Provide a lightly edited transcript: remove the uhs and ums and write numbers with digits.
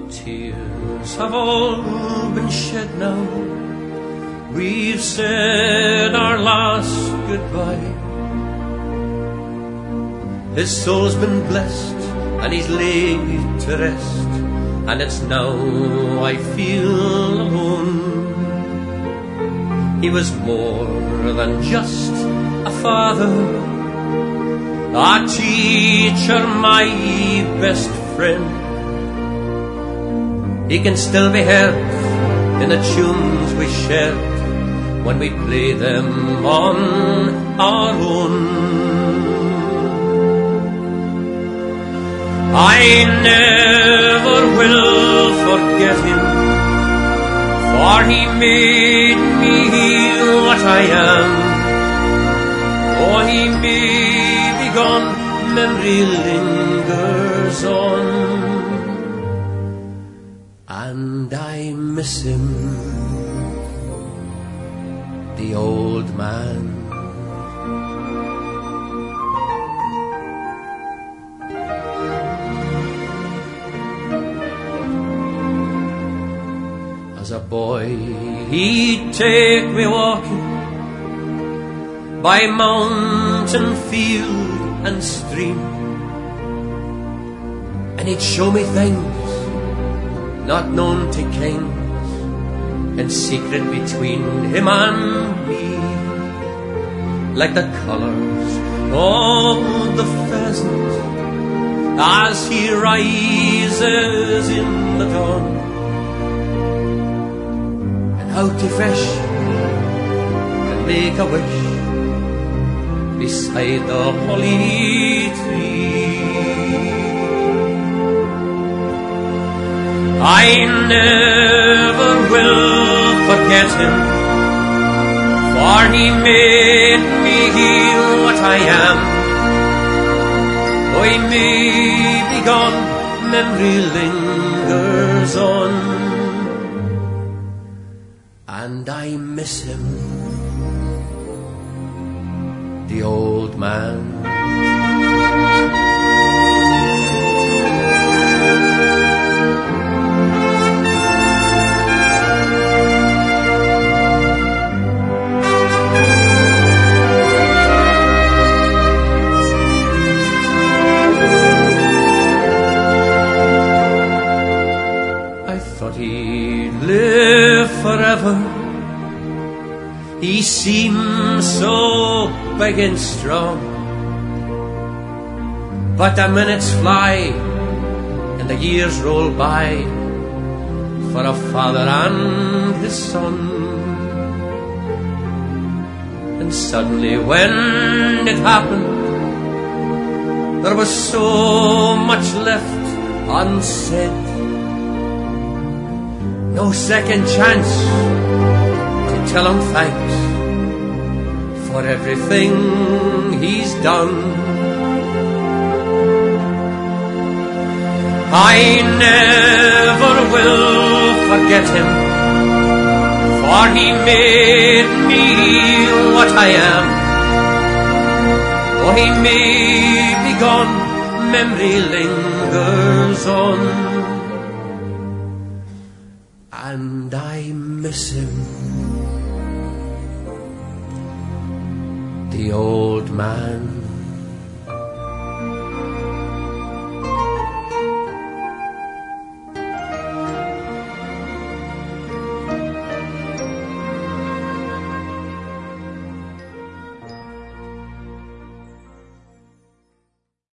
Tears have all been shed now. We've said our last goodbye. His soul's been blessed and he's laid to rest, and it's now I feel alone. He was more than just a father, a teacher, my best friend. He can still be heard in the tunes we shared when we play them on our own. I never will forget him, for he made me what I am. Though he may be gone, memory lingers on, and I miss him, the old man. As a boy, he'd take me walking by mountain, field and stream, and he'd show me things not known to kings, in secret between him and me, like the colours of the pheasant as he rises in the dawn, and how to fish and make a wish beside the holly tree. I never will forget him, for he made me what I am. Though he may be gone, memory lingers on, and I miss him, the old man. He'd live forever. He seems so big and strong, but the minutes fly and the years roll by for a father and his son. And suddenly when it happened, there was so much left unsaid. No second chance to tell him thanks for everything he's done. I never will forget him, for he made me what I am. Though he may be gone, memory lingers on, and I miss him, the old man.